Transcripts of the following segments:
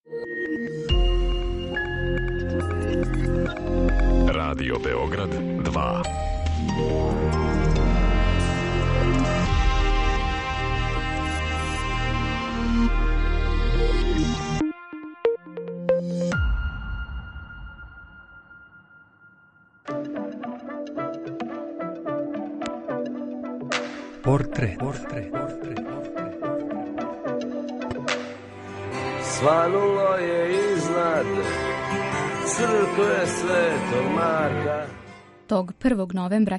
Radio Beograd 2. Portret. Svanulo je iznad crkve Svetog Marka. Tog 1. novembra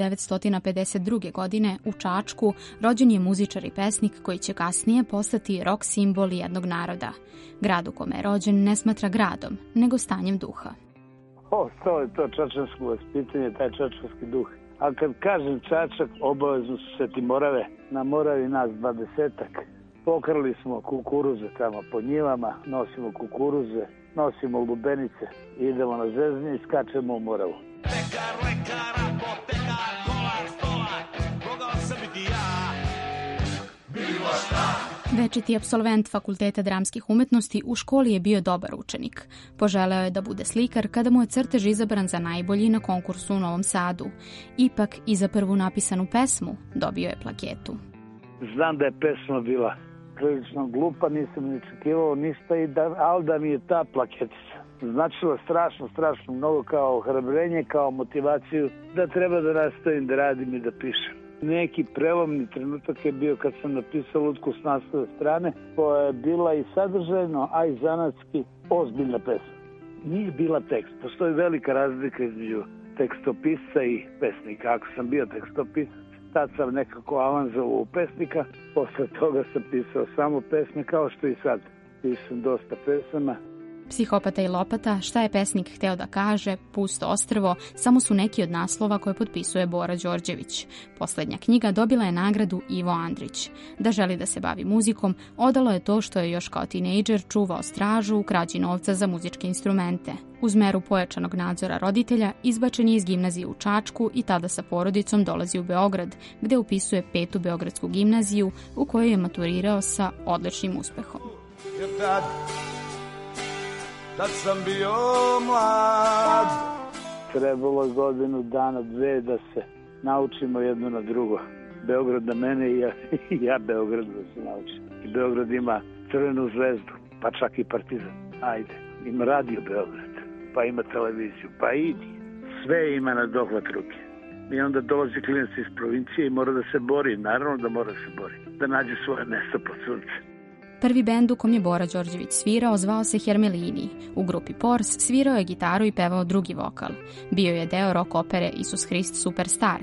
1952. godine u Čačku rođen je muzičar i pesnik koji će kasnije postati rock simbol jednog naroda. Grad u kome je rođen ne smatra gradom, nego stanjem duha. To je to čačansko vaspitanje, taj čačanski duh. A kad kažem Čačak, obavezno su Sveti Morave. Na Moravi nas 20-ak. Pokrali smo kukuruze tamo po njivama, nosimo kukuruze, nosimo lubenice, idemo na zvezdanje i skačemo u Moravu. Pekar, lekar, apotekar, kolar, stolar, mogao sam biti ja, bilo šta. Večiti apsolvent Fakulteta dramskih umetnosti u školi je bio dobar učenik. Poželeo je da bude slikar kada mu je crtež izabran za najbolji na konkursu u Novom Sadu. Ipak i za prvu napisanu pesmu dobio je plaketu. Znam da je pesma bila prilično glupa, nisam ni očekivao ništa, ali da mi je ta plaketica značila strašno mnogo kao ohrabrenje, kao motivaciju da treba da nastavim da radim i da pišem. Neki prelomni trenutak je bio kad sam napisao Lutku s naslove strane, koja je bila i sadržajno, a i zanatski ozbiljna pesma. Nije bila tekst. Postoji velika razlika između tekstopisca i pesnika. Ako sam bio tekstopisac, tad sam nekako avanzovao u pesnika, posle toga sam pisao samo pesme, kao što i sad. Pišem dosta pesama. Psihopata i lopata, šta je pesnik hteo da kaže, Pusto ostrvo, samo su neki od naslova koje potpisuje Bora Đorđević. Poslednja knjiga dobila je nagradu Ivo Andrić. Da želi da se bavi muzikom, odalo je to što je još kao tinejdžer čuvao stražu u krađi novca za muzičke instrumente. Uz meru pojačanog nadzora roditelja, izbačen je iz gimnazije u Čačku i tada sa porodicom dolazi u Beograd, gde upisuje 5. Beogradsku gimnaziju u kojoj je maturirao sa odličnim uspehom. Tad sam bio mlad. Trebalo je godinu dana, dve da se naučimo jedno na drugo. Beograd na mene i ja Beograd da se naučim. I Beograd ima Crvenu zvezdu, pa čak i Partizan. Ajde, ima radio Beograd, pa ima televiziju, pa idi. Sve ima na dohvat ruke. I onda dolazi klinac iz provincije i mora da se bori, naravno da mora da se bori, da nađe svoje mesto pod suncem. Prvi bend u kom je Bora Đorđević svirao zvao se Hermelini. U grupi Pors svirao je gitaru i pevao drugi vokal. Bio je deo rock opere Isus Hrist Superstar.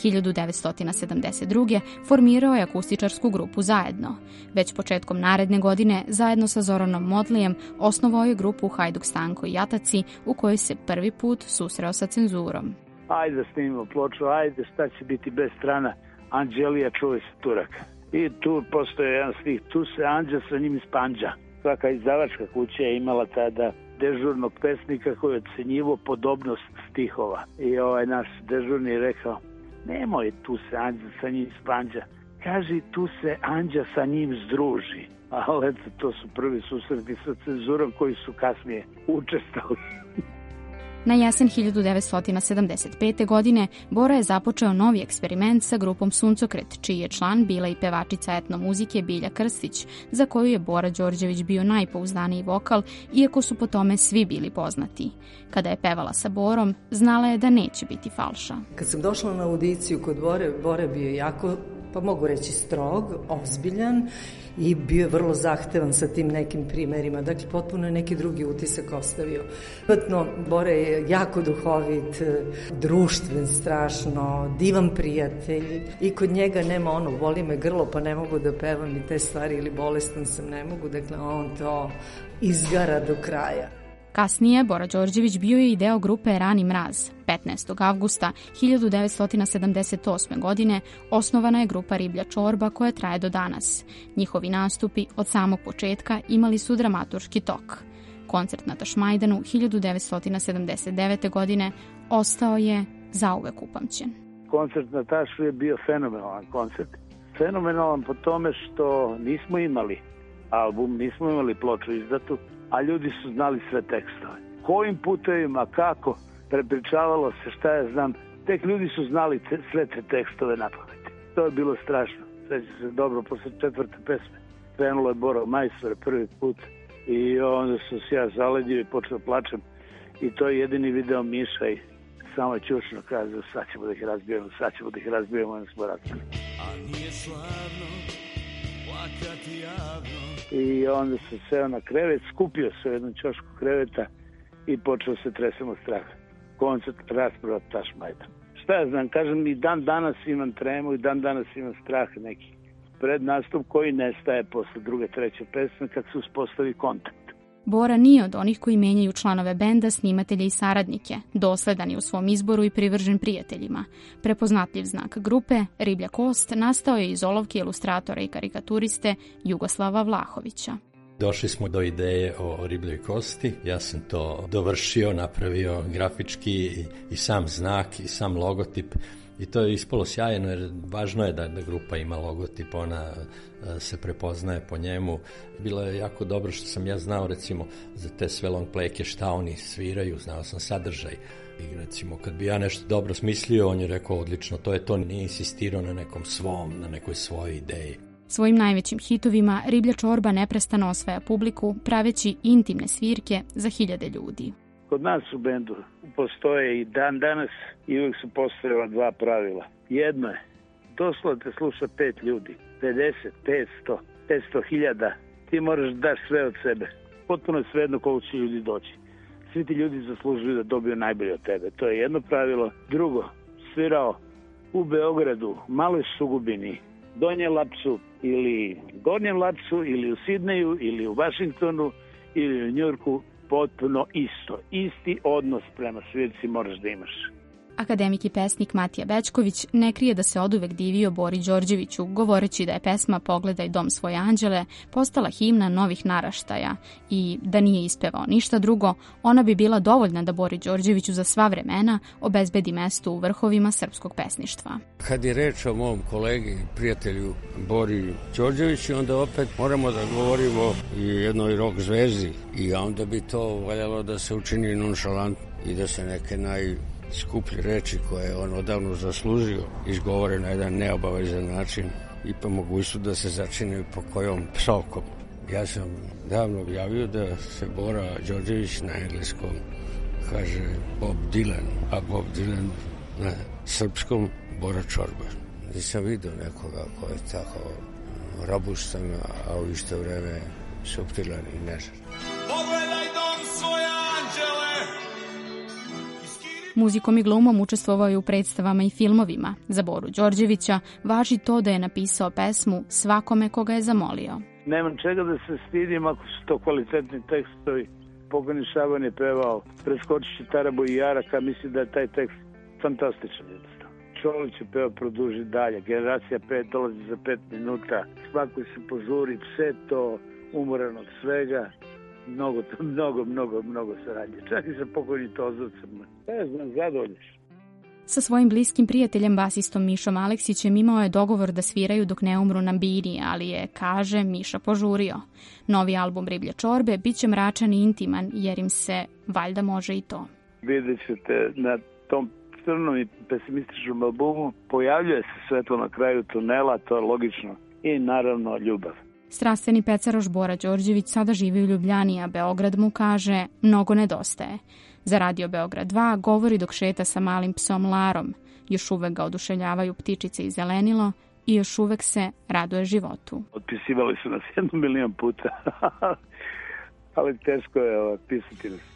1972. formirao je akustičarsku grupu Zajedno. Već početkom naredne godine, zajedno sa Zoranom Modlijem, osnovao je grupu Hajduk Stanko i Jataci, u kojoj se prvi put susreo sa cenzurom. Ajde da snimimo ploču, ajde šta će biti bez strana, Anđelija čuvaj se Turaka. I tu postoje jedan stih, tu se Anđa sa njim ispanđa. Svaka izdavačka kuća je imala tada dežurnog pesnika koji je ocenjivo podobnost stihova. I naš dežurni je rekao, nemoj tu se Anđa sa njim ispanđa, kaži tu se Anđa sa njim združi. Ali eto, to su prvi susreti sa cenzurom koji su kasnije učestvovali. Na jesen 1975. godine Bora je započeo novi eksperiment sa grupom Suncokret, čiji je član bila i pevačica etnomuzike Bilja Krstić, za koju je Bora Đorđević bio najpouzdaniji vokal, iako su po tome svi bili poznati. Kada je pevala sa Borom, znala je da neće biti falša. Kad sam došla na audiciju kod Bore, Bora bio jako, pa mogu reći strog, ozbiljan i bio je vrlo zahtevan sa tim nekim primerima. Dakle, potpuno je neki drugi utisak ostavio. Privatno, Bora je jako duhovit, društven, strašno, divan prijatelj i kod njega nema ono, boli me grlo pa ne mogu da pevam i te stvari ili bolestan sam, ne mogu. Dakle, on to izgara do kraja. Kasnije, Bora Đorđević bio je i deo grupe Rani mraz. 15. avgusta 1978. godine osnovana je grupa Riblja čorba koja traje do danas. Njihovi nastupi od samog početka imali su dramaturški tok. Koncert na Tašmajdanu 1979. godine ostao je zauvek upamćen. Koncert na Tašu je bio fenomenalan koncert. Fenomenalan po tome što nismo imali album, nismo imali ploču izdatu, a ljudi su znali sve tekstove. Kojim putevima, kako, prepričavalo se, šta ja znam, tek ljudi su znali sve te tekstove napamet. To je bilo strašno. Sveća se dobro, posle 4. pesme krenulo je Boro Majstore prvi put i onda sam se ja zaledio i počeo plačem. I to je jedini video Miša i samo čučno kazao, sad ćemo da ih razbijemo, onda smo razbili. A nije slavno plakati javno. I onda sam seo na krevet, skupio se u jednom ćošku kreveta i počeo se tresem od straha. Koncert, rasprava, taš majdan. Šta ja znam, kažem, i dan danas imam tremu i dan danas imam strah neki pred nastup koji nestaje posle 2. 3. pesme kad se uspostavi kontakt. Bora nije od onih koji menjaju članove benda, snimatelje i saradnike, dosledan je u svom izboru i privržen prijateljima. Prepoznatljiv znak grupe, Riblja kost, nastao je iz olovke ilustratora i karikaturiste Jugoslava Vlahovića. Došli smo do ideje o Ribljoj kosti, ja sam to dovršio, napravio grafički i sam znak i sam logotip i to je ispalo sjajno jer važno je da grupa ima logotip, ona se prepoznaje po njemu. Bilo je jako dobro što sam ja znao recimo za te sve long playke šta oni sviraju, znao sam sadržaj i recimo kad bi ja nešto dobro smislio on je rekao odlično, to je to, nije insistirao na nekom svom, na nekoj svojoj ideji. Svojim najvećim hitovima Riblja čorba neprestano osvaja publiku, praveći intimne svirke za hiljade ljudi. Kod nas u bendu postoje i dan danas i uvijek su postojala 2 pravila. Jedno je, doslovno te sluša 5 ljudi, 50, 500, 500.000, ti moraš daš sve od sebe. Potpuno je svejedno koliko će ljudi doći. Svi ti ljudi zaslužuju da dobiju najbolje od tebe. To je jedno pravilo. Drugo, svirao u Beogradu, Maloj Sugubini, Donjem Lapcu ili Gornjem Lapcu ili u Sidneju ili u Vašingtonu ili u Njujorku, potpuno isto. Isti odnos prema svirci moraš da imaš. Akademik i pesnik Matija Bećković ne krije da se oduvek divio Bori Đorđeviću, govoreći da je pesma Pogledaj dom svoje anđele postala himna novih naraštaja i da nije ispevao ništa drugo, ona bi bila dovoljna da Bori Đorđeviću za sva vremena obezbedi mesto u vrhovima srpskog pesništva. Kad je reč o mom kolegi i prijatelju Bori Đorđeviću, onda opet moramo da govorimo i jednoj rock zvezdi i onda bi to valjalo da se učini nonšalant i da se neke skuplje reči koje je on odavno zaslužio izgovore na jedan neobavezan način i po mogućstvu da se začine po kojom psovkom. Ja sam davno objavio da se Bora Đorđević na engleskom kaže Bob Dylan, a Bob Dylan na srpskom Bora čorba. Nisam vidio nekoga ko je tako robustan, a u isto vreme suptilan i nežan. Pogledaj dom svoje anđele. Muzikom i glumom učestvovao je u predstavama i filmovima. Za Boru Đorđevića važi to da je napisao pesmu svakome koga je zamolio. Nemam čega da se stidim ako su to kvalitetni tekstovi. Pokojni Šaban je pevao Preskočići Tarabu i Jaraka, mislim da je taj tekst fantastičan jednostavno. Čolić je peo Produži dalje, Generacija 5 dolazi za 5 minuta, svako se požuri, pse to, umoran od svega. Mnogo saradnje. Čak i sa pokojnim Tozovcem. Ja znam, zadovoljniš. Sa svojim bliskim prijateljem, basistom Mišom Aleksićem, imao je dogovor da sviraju dok ne umru na bini, ali je, kaže, Miša požurio. Novi album Riblje čorbe bit će mračan i intiman, jer im se valjda može i to. Vidjet ćete na tom crnom i pesimističnom albumu pojavljuje se svetlo na kraju tunela, to je logično. I naravno ljubav. Strastveni pecaroš Bora Đorđević sada živi u Ljubljani, a Beograd mu, kaže, mnogo nedostaje. Za Radio Beograd 2 govori dok šeta sa malim psom Larom. Još uvek ga oduševljavaju ptičice i zelenilo i još uvek se raduje životu. Otpisivali su nas 1 milion puta, ali teško je pisati nas.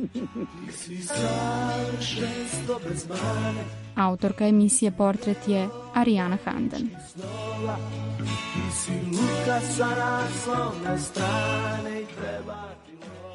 Autorka emisije Portret je Arijana Handan. Ti si luka sa naslovne strane i treba ti